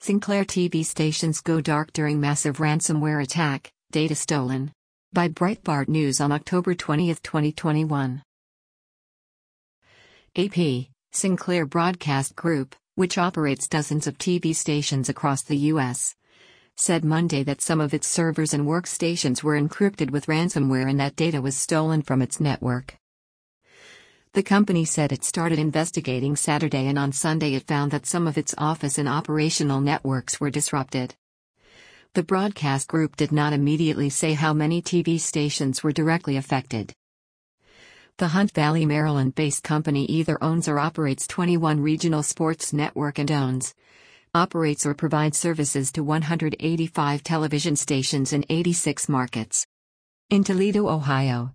Sinclair TV stations go dark during massive ransomware attack, data stolen. By Breitbart News on October 20, 2021. AP, Sinclair Broadcast Group, which operates dozens of TV stations across the U.S., said Monday that some of its servers and workstations were encrypted with ransomware and that data was stolen from its network. The company said it started investigating Saturday, and on Sunday it found that some of its office and operational networks were disrupted. The broadcast group did not immediately say how many TV stations were directly affected. The Hunt Valley, Maryland-based company either owns or operates 21 regional sports network and operates or provides services to 185 television stations in 86 markets. In Toledo, Ohio,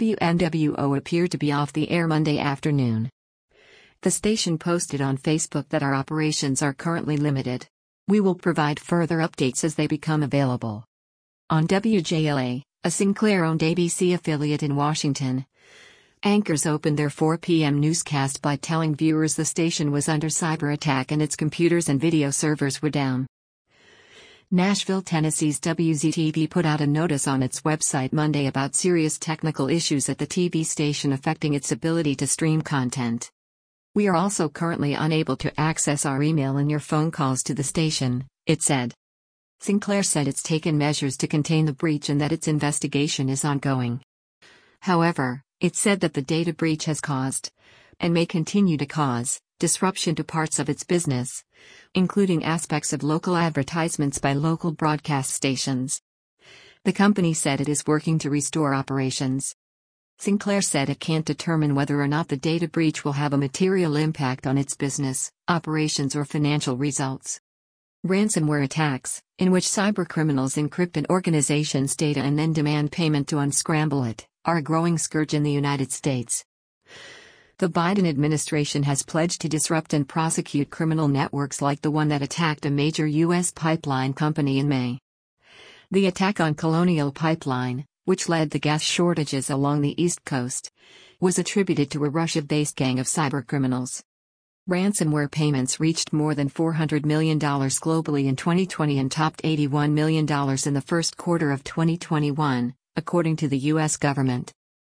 WNWO appeared to be off the air Monday afternoon. The station posted on Facebook that our operations are currently limited. We will provide further updates as they become available. On WJLA, a Sinclair-owned ABC affiliate in Washington, anchors opened their 4 p.m. newscast by telling viewers the station was under cyber attack and its computers and video servers were down. Nashville, Tennessee's WZTV put out a notice on its website Monday about serious technical issues at the TV station affecting its ability to stream content. We are also currently unable to access our email and your phone calls to the station, it said. Sinclair said it's taken measures to contain the breach and that its investigation is ongoing. However, it said that the data breach has caused, and may continue to cause, disruption to parts of its business, including aspects of local advertisements by local broadcast stations. The company said it is working to restore operations. Sinclair said it can't determine whether or not the data breach will have a material impact on its business, operations, or financial results. Ransomware attacks, in which cybercriminals encrypt an organization's data and then demand payment to unscramble it, are a growing scourge in the United States. The Biden administration has pledged to disrupt and prosecute criminal networks like the one that attacked a major U.S. pipeline company in May. The attack on Colonial Pipeline, which led to gas shortages along the East Coast, was attributed to a Russia-based gang of cybercriminals. Ransomware payments reached more than $400 million globally in 2020 and topped $81 million in the first quarter of 2021, according to the U.S. government.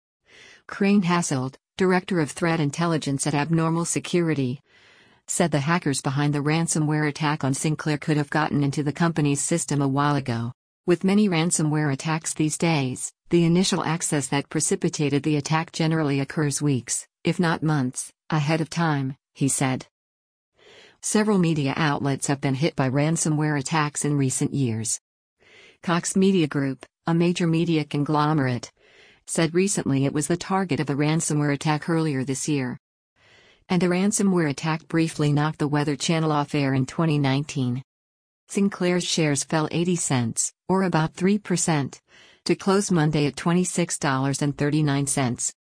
Crane Hasselt, Director of Threat Intelligence at Abnormal Security, said the hackers behind the ransomware attack on Sinclair could have gotten into the company's system a while ago. With many ransomware attacks these days, the initial access that precipitated the attack generally occurs weeks, if not months, ahead of time, he said. Several media outlets have been hit by ransomware attacks in recent years. Cox Media Group, a major media conglomerate, said recently it was the target of a ransomware attack earlier this year. And a ransomware attack briefly knocked the Weather Channel off air in 2019. Sinclair's shares fell 80 cents, or about 3%, to close Monday at $26.39.